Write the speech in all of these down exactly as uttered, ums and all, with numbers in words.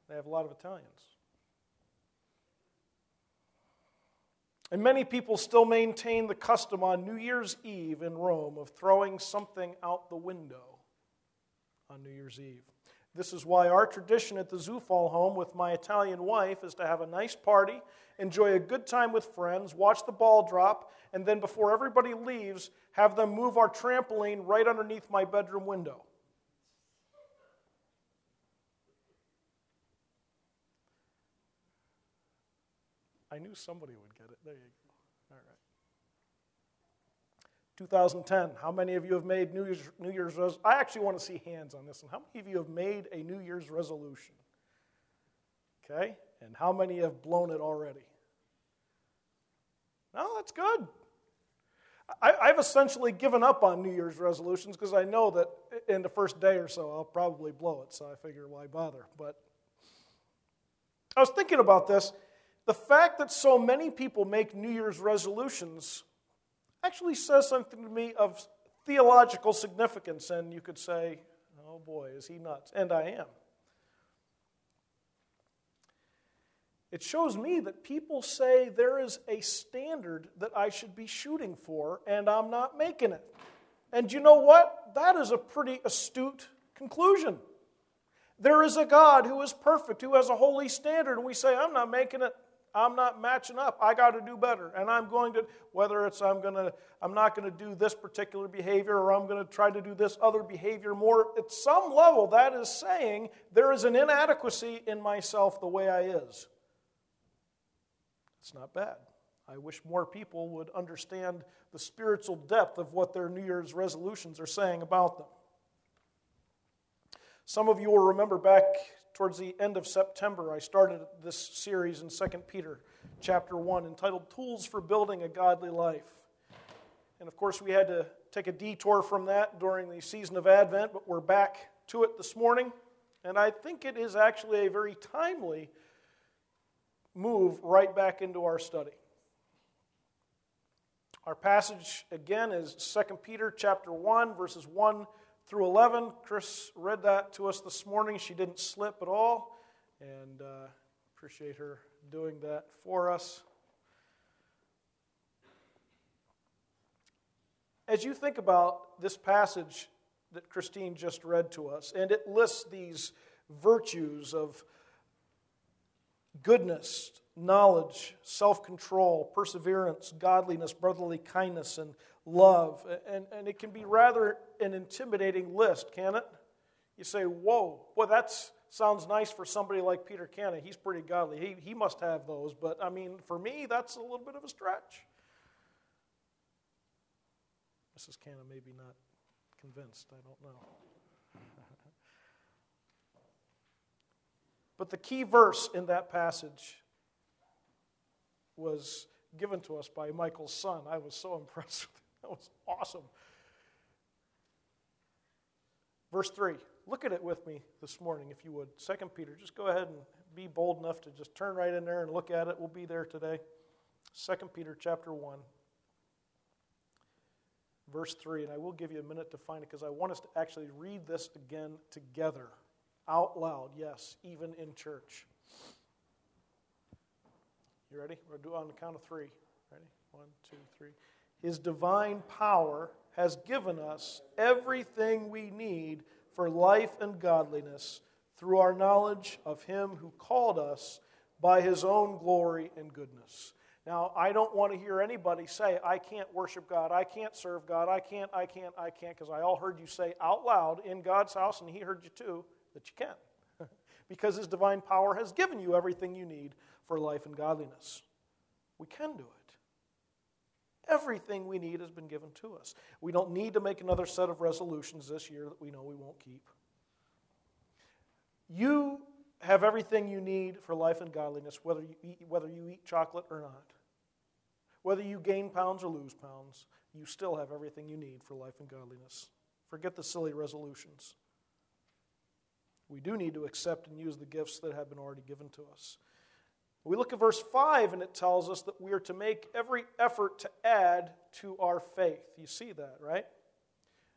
They have a lot of Italians. And many people still maintain the custom on New Year's Eve in Rome of throwing something out the window on New Year's Eve. This is why our tradition at the Zufall home with my Italian wife is to have a nice party, enjoy a good time with friends, watch the ball drop, and then before everybody leaves, have them move our trampoline right underneath my bedroom window. I knew somebody would get it. There you go. All right. two thousand ten, how many of you have made New Year's, New Year's resolutions? I actually want to see hands on this one. How many of you have made a New Year's resolution? Okay, and how many have blown it already? No, that's good. I, I've essentially given up on New Year's resolutions because I know that in the first day or so I'll probably blow it, so I figure why bother. But I was thinking about this. The fact that so many people make New Year's resolutions actually says something to me of theological significance, and you could say, oh boy, is he nuts? And I am. It shows me that people say there is a standard that I should be shooting for, and I'm not making it. And you know what? That is a pretty astute conclusion. There is a God who is perfect, who has a holy standard, and we say, I'm not making it. I'm not matching up. I got to do better. And I'm going to, whether it's I'm going to, I'm not going to do this particular behavior or I'm going to try to do this other behavior more, at some level that is saying there is an inadequacy in myself the way I is. It's not bad. I wish more people would understand the spiritual depth of what their New Year's resolutions are saying about them. Some of you will remember back towards the end of September, I started this series in Second Peter chapter one entitled Tools for Building a Godly Life. And of course, we had to take a detour from that during the season of Advent, but we're back to it this morning. And I think it is actually a very timely move right back into our study. Our passage, again, is Second Peter chapter one, verses one through eleven. Chris read that to us this morning. She didn't slip at all, and uh, appreciate her doing that for us. As you think about this passage that Christine just read to us, and it lists these virtues of goodness, knowledge, self-control, perseverance, godliness, brotherly kindness, and love. And, and it can be rather an intimidating list, can it? You say, whoa, boy, that sounds nice for somebody like Peter Canna. He's pretty godly. He, he must have those. But, I mean, for me, that's a little bit of a stretch. Missus Canna may be not convinced. I don't know. But the key verse in that passage was given to us by Michael's son. I was so impressed with it. That was awesome. Verse three. Look at it with me this morning, if you would. Second Peter. Just go ahead and be bold enough to just turn right in there and look at it. We'll be there today. Second Peter chapter one. Verse three. And I will give you a minute to find it because I want us to actually read this again together. Out loud, yes, even in church. You ready? We'll do it on the count of three. Ready? One, two, three. His divine power has given us everything we need for life and godliness through our knowledge of Him who called us by His own glory and goodness. Now, I don't want to hear anybody say, I can't worship God, I can't serve God, I can't, I can't, I can't, because I all heard you say out loud in God's house, and He heard you too, that you can. Because His divine power has given you everything you need for life and godliness. We can do it. Everything we need has been given to us. We don't need to make another set of resolutions this year that we know we won't keep. You have everything you need for life and godliness, whether you eat, whether you eat chocolate or not. Whether you gain pounds or lose pounds, you still have everything you need for life and godliness. Forget the silly resolutions. We do need to accept and use the gifts that have been already given to us. We look at verse five, and it tells us that we are to make every effort to add to our faith. You see that, right?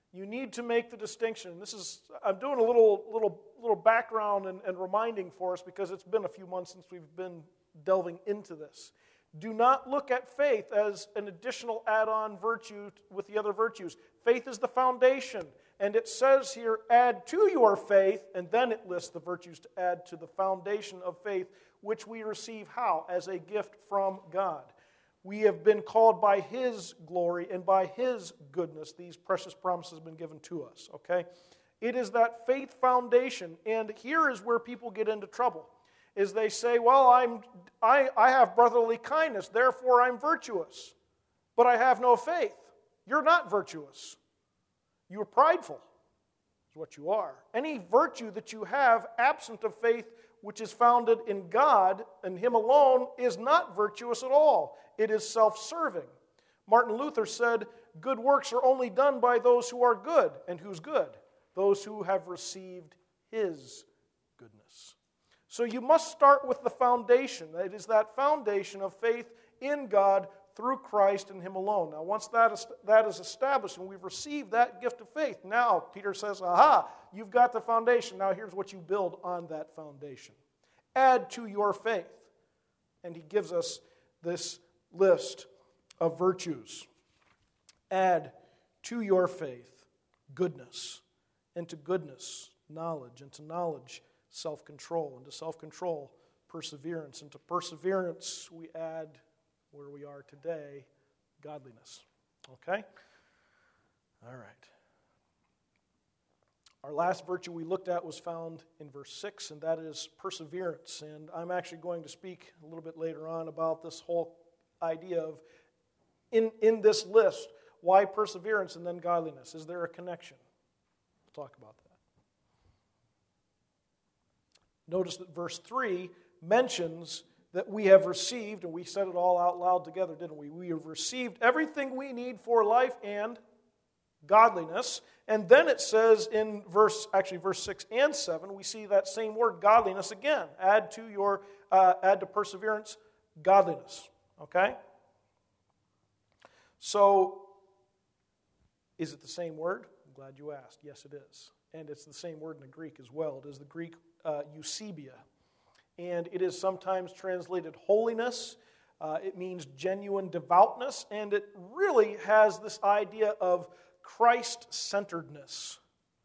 You need to make the distinction. This is, I'm doing a little little little background and, and reminding for us because it's been a few months since we've been delving into this. Do not look at faith as an additional add-on virtue with the other virtues. Faith is the foundation, and it says here, add to your faith, and then it lists the virtues to add to the foundation of faith, which we receive how? As a gift from God. We have been called by His glory and by His goodness. These precious promises have been given to us, okay? It is that faith foundation, and here is where people get into trouble, is they say, well, I'm, I, I have brotherly kindness, therefore I'm virtuous, but I have no faith. You're not virtuous. You're prideful, is what you are. Any virtue that you have absent of faith, which is founded in God and Him alone, is not virtuous at all. It is self-serving. Martin Luther said, good works are only done by those who are good. And who's good? Those who have received His goodness. So you must start with the foundation. It is that foundation of faith in God through Christ and Him alone. Now, once that is, that is established and we've received that gift of faith, now Peter says, aha, you've got the foundation. Now here's what you build on that foundation. Add to your faith. And he gives us this list of virtues. Add to your faith goodness, and to goodness knowledge, and to knowledge self-control, and to self-control perseverance, and to perseverance we add where we are today, godliness. Okay? All right. Our last virtue we looked at was found in verse six, and that is perseverance. And I'm actually going to speak a little bit later on about this whole idea of, in, in this list, why perseverance and then godliness? Is there a connection? We'll talk about that. Notice that verse three mentions that we have received, and we said it all out loud together, didn't we? We have received everything we need for life and godliness. And then it says in verse, actually verse six and seven, we see that same word, godliness, again. Add to your, uh, add to perseverance, godliness. Okay? So, is it the same word? I'm glad you asked. Yes, it is. And it's the same word in the Greek as well. It is the Greek uh, eusebia. And it is sometimes translated holiness. Uh, it means genuine devoutness. And it really has this idea of Christ-centeredness.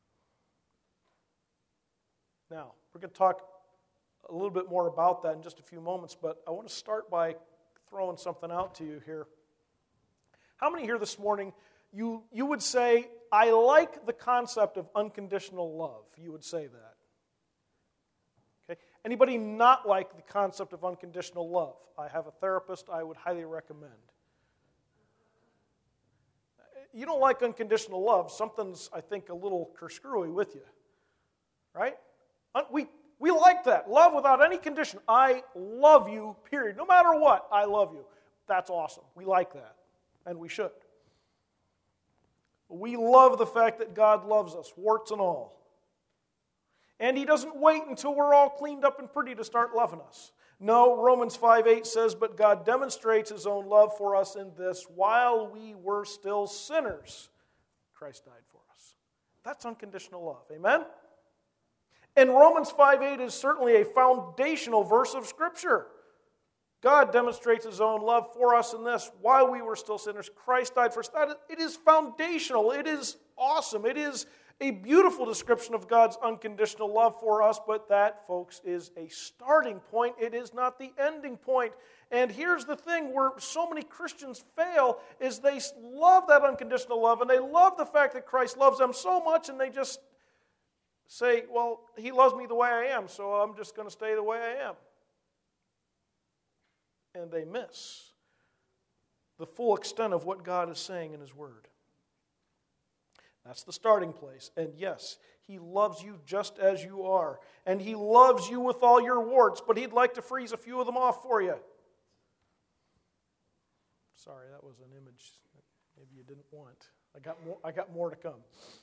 Now, we're going to talk a little bit more about that in just a few moments, but I want to start by throwing something out to you here. How many here this morning, you, you would say, I like the concept of unconditional love? You would say that. Okay. Anybody not like the concept of unconditional love? I have a therapist I would highly recommend. You don't like unconditional love, something's, I think, a little screwy with you. Right? We, we like that. Love without any condition. I love you, period. No matter what, I love you. That's awesome. We like that. And we should. We love the fact that God loves us, warts and all. And He doesn't wait until we're all cleaned up and pretty to start loving us. No, Romans five eight says, but God demonstrates His own love for us in this, while we were still sinners, Christ died for us. That's unconditional love. Amen? And Romans five eight is certainly a foundational verse of Scripture. God demonstrates His own love for us in this, while we were still sinners, Christ died for us. That is, it is foundational. It is awesome. It is a beautiful description of God's unconditional love for us, but that, folks, is a starting point. It is not the ending point. And here's the thing where so many Christians fail is they love that unconditional love, and they love the fact that Christ loves them so much, and they just say, well, He loves me the way I am, so I'm just going to stay the way I am. And they miss the full extent of what God is saying in His Word. That's the starting place. And yes, He loves you just as you are. And He loves you with all your warts, but He'd like to freeze a few of them off for you. Sorry, that was an image that maybe you didn't want. I got more, I got more to come.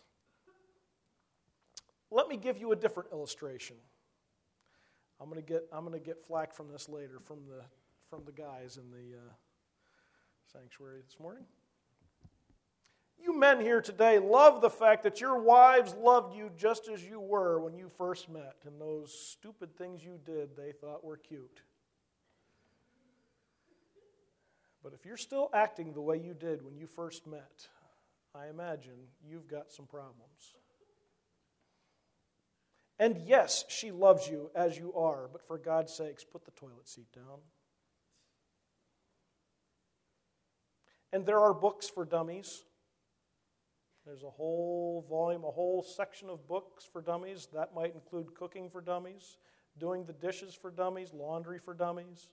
Let me give you a different illustration. I'm going to get I'm going to get flack from this later from the from the guys in the uh, sanctuary this morning. You men here today love the fact that your wives loved you just as you were when you first met, and those stupid things you did they thought were cute. But if you're still acting the way you did when you first met, I imagine you've got some problems. And yes, she loves you as you are, but for God's sakes, put the toilet seat down. And there are books for dummies. There's a whole volume, a whole section of books for dummies. That might include cooking for dummies, doing the dishes for dummies, laundry for dummies.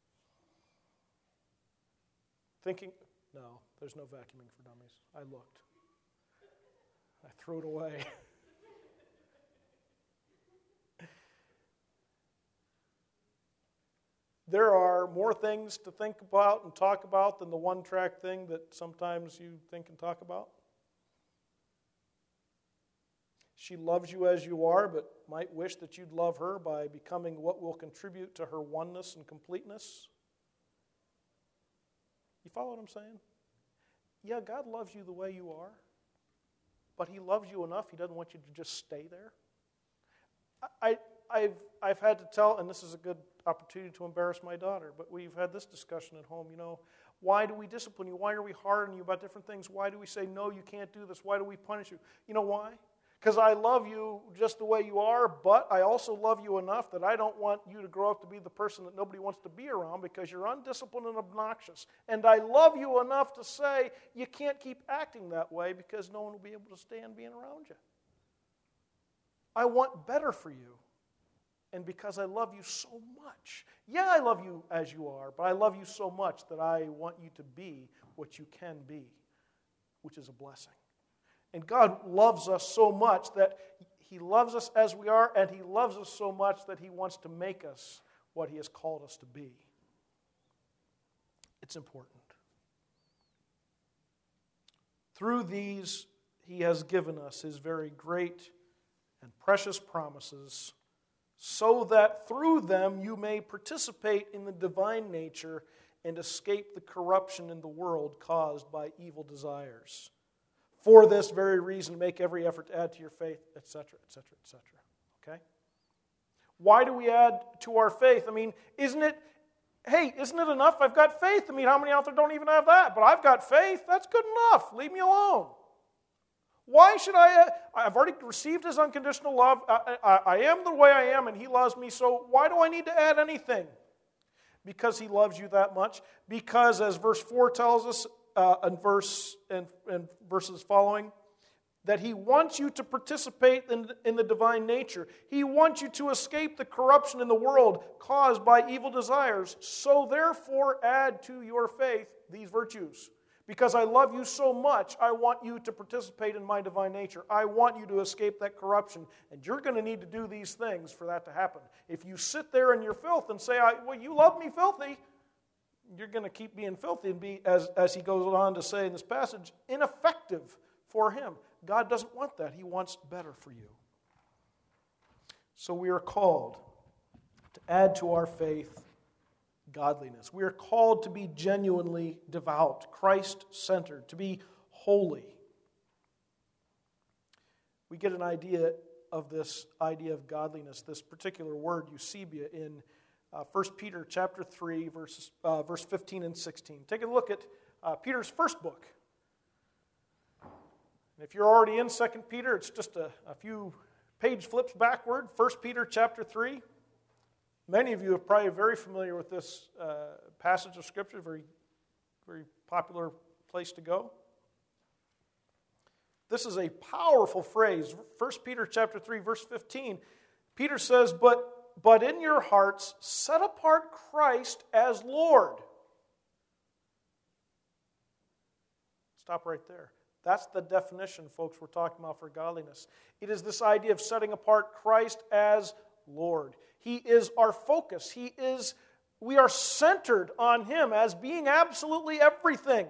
Thinking, no, there's no vacuuming for dummies. I looked. I threw it away. There are more things to think about and talk about than the one-track thing that sometimes you think and talk about. She loves you as you are, but might wish that you'd love her by becoming what will contribute to her oneness and completeness. You follow what I'm saying? Yeah, God loves you the way you are, but He loves you enough, He doesn't want you to just stay there. I, I've, I've had to tell, and this is a good opportunity to embarrass my daughter, but we've had this discussion at home, you know, why do we discipline you? Why are we hard on you about different things? Why do we say, no, you can't do this? Why do we punish you? You know why? Because I love you just the way you are, but I also love you enough that I don't want you to grow up to be the person that nobody wants to be around because you're undisciplined and obnoxious. And I love you enough to say you can't keep acting that way because no one will be able to stand being around you. I want better for you. And because I love you so much. Yeah, I love you as you are, but I love you so much that I want you to be what you can be, which is a blessing. And God loves us so much that He loves us as we are, and He loves us so much that He wants to make us what He has called us to be. It's important. Through these, He has given us His very great and precious promises, so that through them you may participate in the divine nature and escape the corruption in the world caused by evil desires. For this very reason, make every effort to add to your faith, et cetera, et cetera, et cetera. Okay? Why do we add to our faith? I mean, isn't it, hey, isn't it enough? I've got faith. I mean, how many out there don't even have that? But I've got faith. That's good enough. Leave me alone. Why should I? I've already received His unconditional love. I, I, I am the way I am, and He loves me, so why do I need to add anything? Because He loves you that much. Because, as verse four tells us, uh, and, verse, and, and verses following, that He wants you to participate in, in the divine nature. He wants you to escape the corruption in the world caused by evil desires. So therefore, add to your faith these virtues. Because I love you so much, I want you to participate in my divine nature. I want you to escape that corruption. And you're going to need to do these things for that to happen. If you sit there in your filth and say, well, you love me filthy, you're going to keep being filthy and be, as, as he goes on to say in this passage, ineffective for Him. God doesn't want that. He wants better for you. So we are called to add to our faith godliness. We are called to be genuinely devout, Christ-centered, to be holy. We get an idea of this idea of godliness, this particular word, eusebia, in uh, First Peter chapter three, verses, uh, verse fifteen and sixteen. Take a look at uh, Peter's first book. And if you're already in Second Peter, it's just a, a few page flips backward. First Peter chapter three. Many of you are probably very familiar with this uh, passage of Scripture, very, very popular place to go. This is a powerful phrase. First Peter chapter three, verse fifteen. Peter says, but, but in your hearts set apart Christ as Lord. Stop right there. That's the definition, folks, we're talking about for godliness. It is this idea of setting apart Christ as Lord. He is our focus. He is, we are centered on Him as being absolutely everything.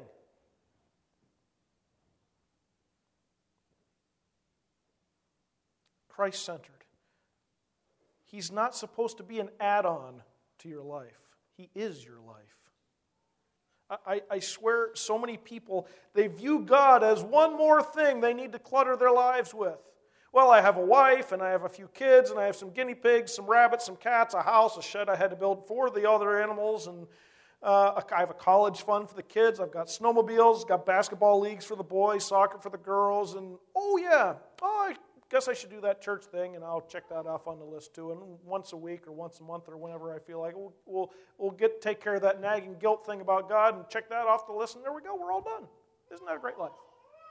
Christ-centered. He's not supposed to be an add-on to your life. He is your life. I, I swear so many people, they view God as one more thing they need to clutter their lives with. Well, I have a wife, and I have a few kids, and I have some guinea pigs, some rabbits, some cats, a house, a shed I had to build for the other animals, and uh, I have a college fund for the kids. I've got snowmobiles, got basketball leagues for the boys, soccer for the girls, and oh yeah, oh, I guess I should do that church thing, and I'll check that off on the list too. And once a week or once a month or whenever I feel like it, we'll, we'll, we'll get take care of that nagging guilt thing about God and check that off the list, and there we go, we're all done. Isn't that a great life?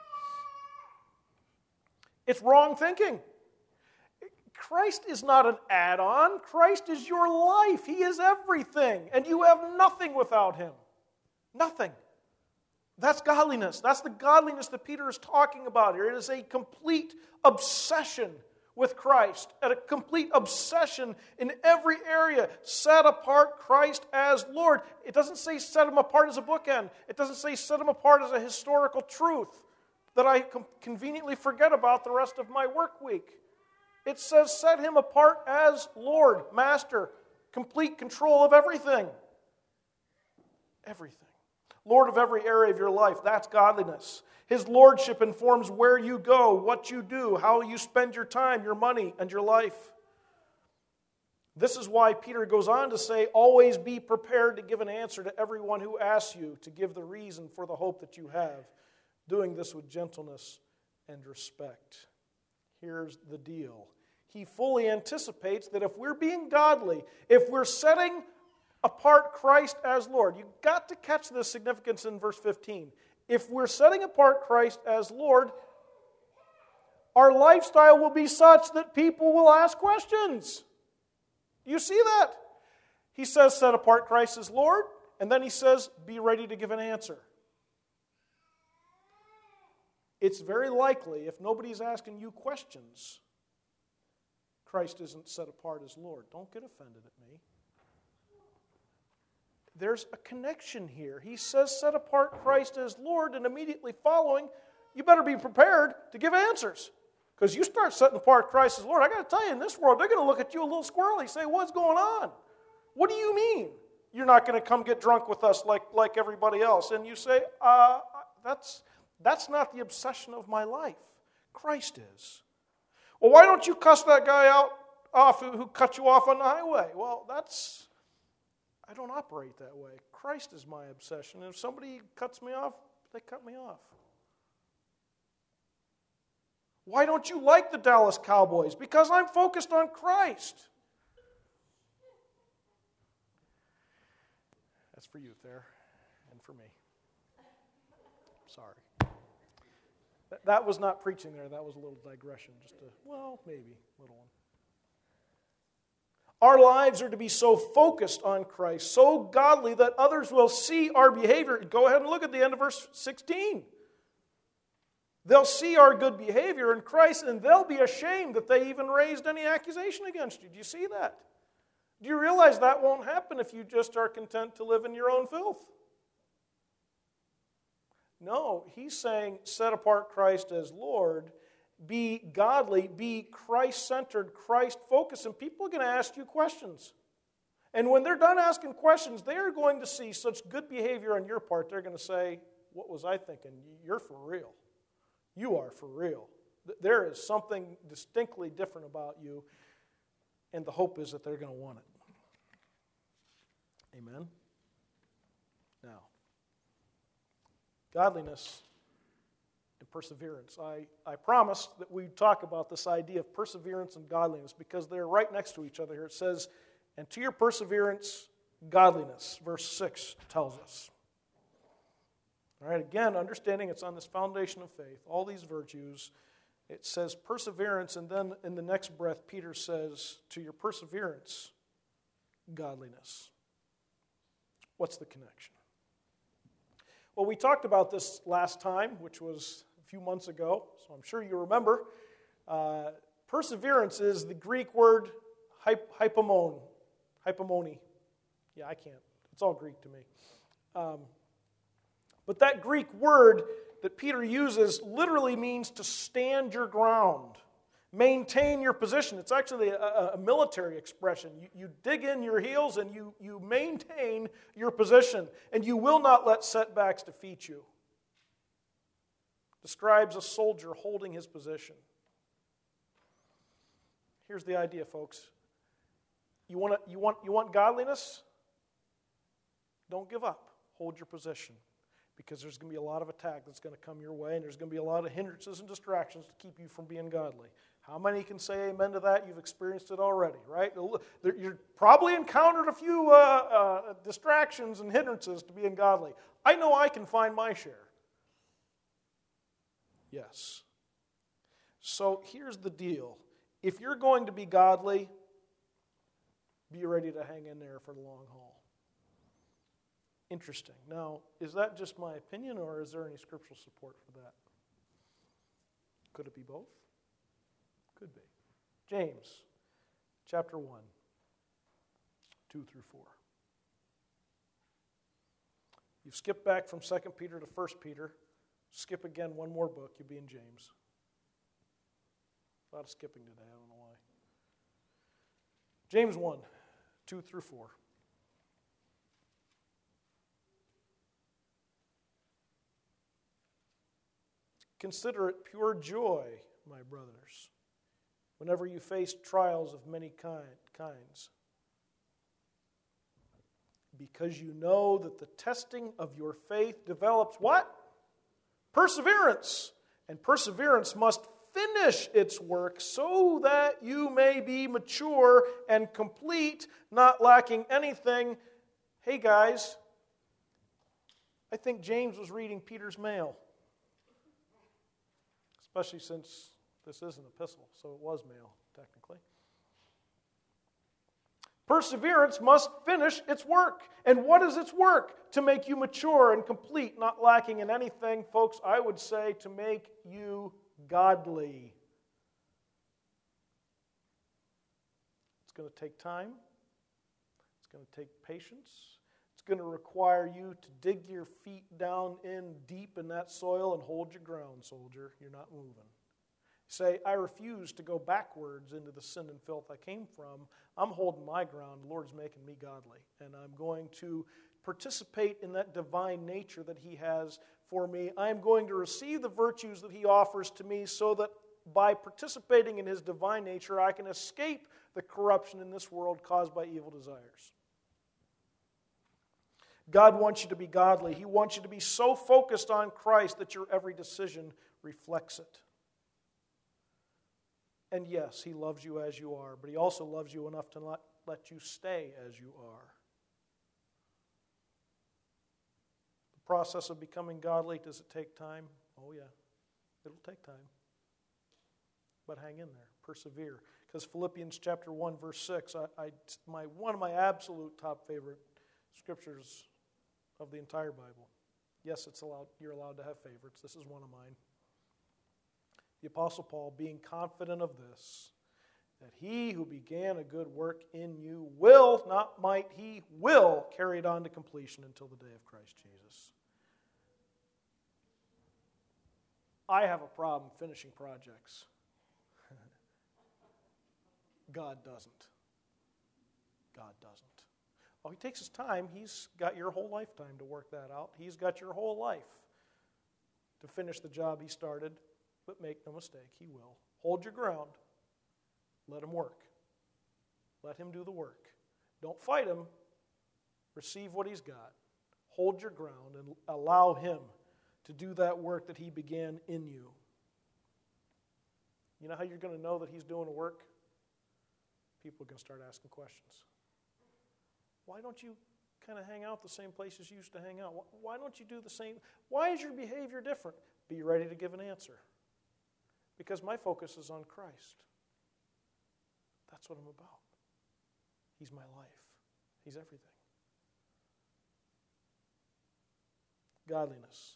It's wrong thinking. Christ is not an add-on. Christ is your life. He is everything, and you have nothing without Him. Nothing. That's godliness. That's the godliness that Peter is talking about here. It is a complete obsession with Christ, and a complete obsession in every area. Set apart Christ as Lord. It doesn't say set Him apart as a bookend. It doesn't say set Him apart as a historical truth that I conveniently forget about the rest of my work week. It says set Him apart as Lord, Master, complete control of everything. Everything. Lord of every area of your life. That's godliness. His lordship informs where you go, what you do, how you spend your time, your money, and your life. This is why Peter goes on to say, always be prepared to give an answer to everyone who asks you to give the reason for the hope that you have, doing this with gentleness and respect. Here's the deal. He fully anticipates that if we're being godly, if we're setting apart Christ as Lord. You've got to catch the significance in verse fifteen. If we're setting apart Christ as Lord, our lifestyle will be such that people will ask questions. You see that? He says set apart Christ as Lord, and then he says be ready to give an answer. It's very likely, if nobody's asking you questions, Christ isn't set apart as Lord. Don't get offended at me. There's a connection here. He says set apart Christ as Lord, and immediately following, you better be prepared to give answers. Because you start setting apart Christ as Lord, I got to tell you, in this world, they're going to look at you a little squirrely, say, what's going on? What do you mean? You're not going to come get drunk with us like, like everybody else. And you say, uh, that's, that's not the obsession of my life. Christ is. Well, why don't you cuss that guy out off who, who cut you off on the highway? Well, that's... I don't operate that way. Christ is my obsession. If somebody cuts me off, they cut me off. Why don't you like the Dallas Cowboys? Because I'm focused on Christ. That's for you there and for me. Sorry. That, that was not preaching there. That was a little digression. Just a, well, maybe a little one. Our lives are to be so focused on Christ, so godly that others will see our behavior. Go ahead and look at the end of verse sixteen. They'll see our good behavior in Christ, and they'll be ashamed that they even raised any accusation against you. Do you see that? Do you realize that won't happen if you just are content to live in your own filth? No, he's saying set apart Christ as Lord. Be godly, be Christ-centered, Christ-focused, and people are going to ask you questions. And when they're done asking questions, they are going to see such good behavior on your part, they're going to say, what was I thinking? You're for real. You are for real. There is something distinctly different about you, and the hope is that they're going to want it. Amen? Now, godliness and perseverance. I, I promised that we'd talk about this idea of perseverance and godliness because they're right next to each other here. It says, and to your perseverance, godliness. Verse six tells us. All right, again, understanding it's on this foundation of faith, all these virtues. It says perseverance, and then in the next breath, Peter says, to your perseverance, godliness. What's the connection? Well, we talked about this last time, which was a few months ago, so I'm sure you remember. Uh, perseverance is the Greek word hypomone. Hypomone. Yeah, I can't. It's all Greek to me. Um, but that Greek word that Peter uses literally means to stand your ground. Maintain your position. It's actually a, a military expression. You, you dig in your heels and you, you maintain your position, and you will not let setbacks defeat you. Describes a soldier holding his position. Here's the idea, folks. You want, to, you want, you want godliness? Don't give up. Hold your position. Because there's going to be a lot of attack that's going to come your way, and there's going to be a lot of hindrances and distractions to keep you from being godly. How many can say amen to that? You've experienced it already, right? You've probably encountered a few uh, uh, distractions and hindrances to being godly. I know I can find my share. Yes. So here's the deal. If you're going to be godly, be ready to hang in there for the long haul. Interesting. Now, is that just my opinion, or is there any scriptural support for that? Could it be both? Could be. James, chapter one, two through four. You've skipped back from Second Peter to First Peter. Skip again one more book, you'll be in James. A lot of skipping today, I don't know why. James one, two through four. Consider it pure joy, my brothers, whenever you face trials of many kind, kinds, because you know that the testing of your faith develops what? Perseverance. And perseverance must finish its work so that you may be mature and complete, not lacking anything. Hey guys, I think James was reading Peter's mail. Especially since this is an epistle, so it was mail, technically. Perseverance must finish its work. And what is its work? To make you mature and complete, not lacking in anything. Folks, I would say to make you godly. It's going to take time. It's going to take patience. It's going to require you to dig your feet down in deep in that soil and hold your ground, soldier. You're not moving. Say, I refuse to go backwards into the sin and filth I came from. I'm holding my ground. The Lord's making me godly. And I'm going to participate in that divine nature that He has for me. I'm going to receive the virtues that He offers to me so that by participating in His divine nature, I can escape the corruption in this world caused by evil desires. God wants you to be godly. He wants you to be so focused on Christ that your every decision reflects it. And yes, He loves you as you are, but He also loves you enough to not let you stay as you are. The process of becoming godly, does it take time? Oh yeah, it'll take time. But hang in there, persevere. Because Philippians chapter one, verse six, I, I, my, one of my absolute top favorite scriptures of the entire Bible. Yes, it's allowed. You're allowed to have favorites. This is one of mine. The Apostle Paul, being confident of this, that He who began a good work in you will, not might, He will carry it on to completion until the day of Christ Jesus. I have a problem finishing projects. God doesn't. God doesn't. Oh, He takes His time. He's got your whole lifetime to work that out. He's got your whole life to finish the job He started. But make no mistake, He will. Hold your ground. Let Him work. Let Him do the work. Don't fight Him. Receive what He's got. Hold your ground and allow Him to do that work that He began in you. You know how you're going to know that He's doing the work? People are going to start asking questions. Why don't you kind of hang out the same places you used to hang out? Why don't you do the same? Why is your behavior different? Be ready to give an answer. Because my focus is on Christ. That's what I'm about. He's my life. He's everything. Godliness.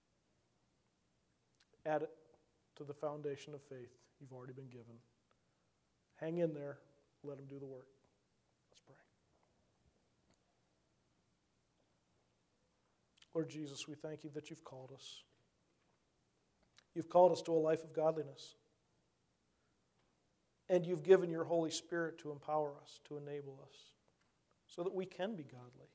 Add it to the foundation of faith you've already been given. Hang in there. Let Him do the work. Let's pray. Lord Jesus, we thank You that You've called us. You've called us to a life of godliness. And you've given your Holy Spirit to empower us, to enable us, so that we can be godly.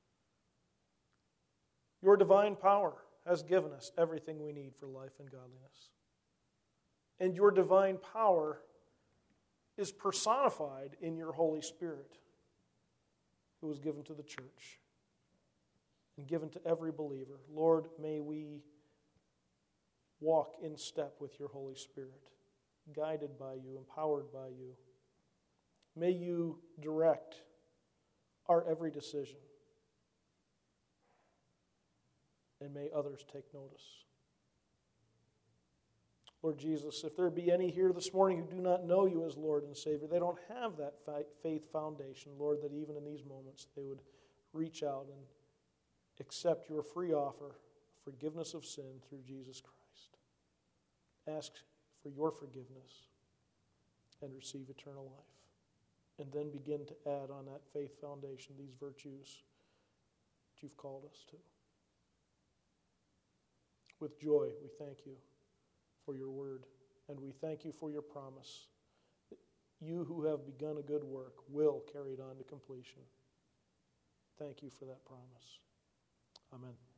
Your divine power has given us everything we need for life and godliness. And your divine power is personified in your Holy Spirit, who was given to the church and given to every believer. Lord, may we walk in step with your Holy Spirit, guided by you, empowered by you. May you direct our every decision. And may others take notice. Lord Jesus, if there be any here this morning who do not know you as Lord and Savior, they don't have that faith foundation, Lord, that even in these moments they would reach out and accept your free offer, forgiveness of sin through Jesus Christ. Ask for your forgiveness and receive eternal life. And then begin to add on that faith foundation these virtues that you've called us to. With joy, we thank you for your word, and we thank you for your promise that you who have begun a good work will carry it on to completion. Thank you for that promise. Amen.